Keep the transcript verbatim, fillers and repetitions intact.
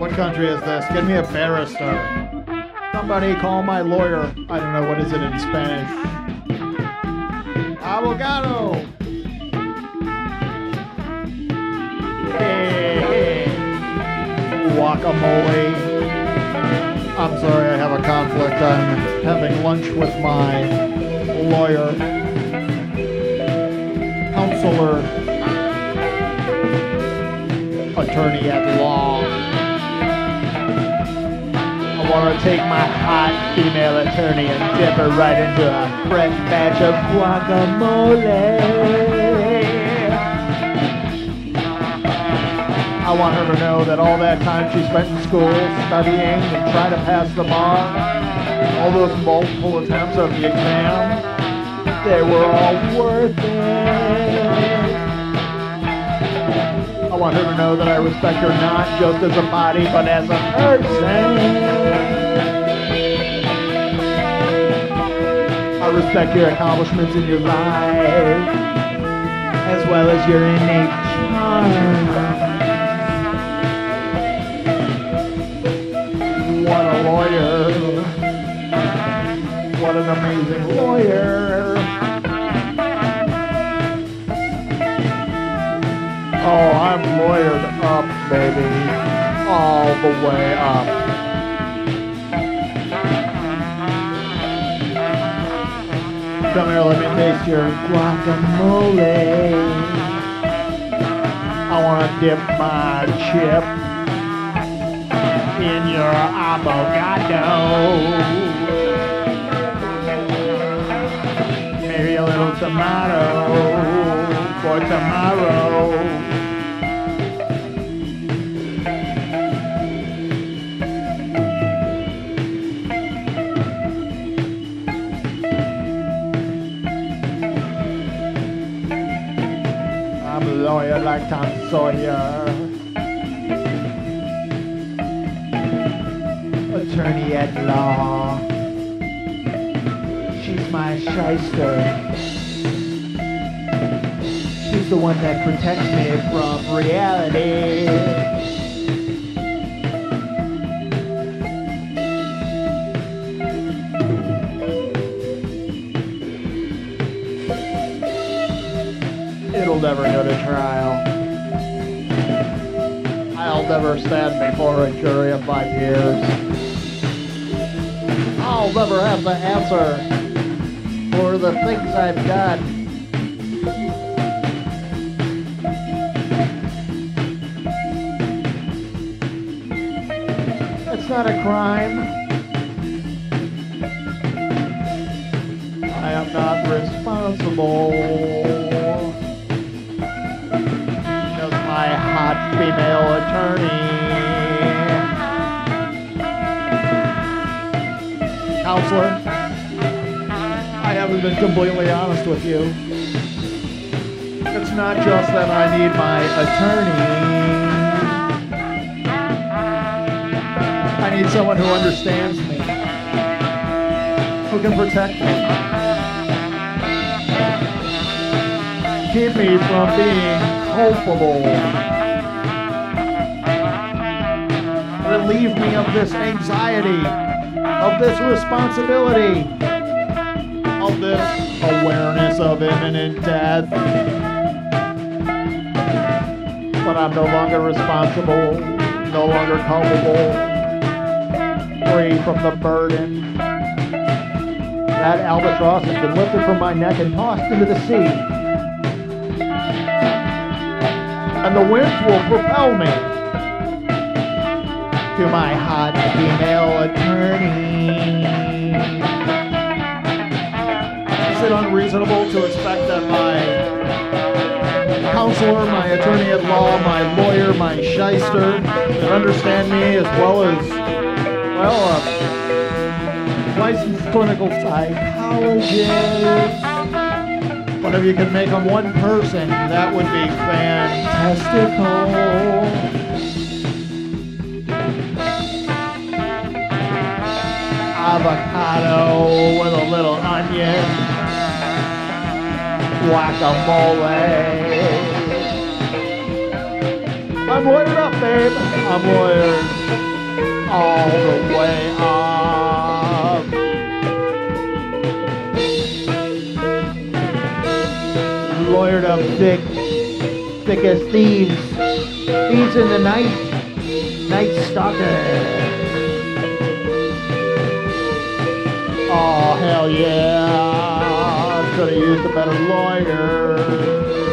What country is this? Give me a barrister. Somebody call my lawyer. I don't know, what is it in Spanish? Abogado! Hey, guacamole. I'm sorry, I have a conflict. I'm having lunch with my lawyer, counselor, attorney at law. I want to take my hot female attorney and dip her right into a fresh batch of guacamole. I want her to know that all that time she spent in school studying and trying to pass the bar, all those multiple attempts of the exam, they were all worth it. I want her to know that I respect her not just as a body, but as a person. I respect your accomplishments in your life, as well as your innate charm. What a lawyer. What an amazing lawyer. Oh, I'm lawyered up, baby. All the way up. Come here, let me taste your guacamole. I want to dip my chip in your avocado. Maybe a little tomato for tomorrow. I'm a lawyer like Tom Sawyer. Attorney at law. She's my shyster. She's the one that protects me from reality. It'll never go to trial. I'll never stand before a jury of my peers. I'll never have to answer for the things I've done. It's not a crime. I am not responsible. Just my hot female attorney. Counselor, I haven't been completely honest with you. It's not just that I need my attorney. I need someone who understands me, who can protect me, keep me from being culpable, relieve me of this anxiety, of this responsibility, of this awareness of imminent death. But I'm no longer responsible, no longer culpable, free from the burden. That albatross has been lifted from my neck and tossed into the sea. And the winds will propel me to my hot female attorney. Is it unreasonable to expect that my counselor, my attorney at law, my lawyer, my shyster that understand me as well as, well, a licensed clinical psychologist? But if you could make them one person, that would be fantastical. Avocado with a little onion, guacamole. I'm I'm lawyered up, babe. I'm lawyered all the way up. Lawyered up thick, thick as thieves. Thieves in the night, night stalker. Oh, hell yeah. Could have used a better lawyer.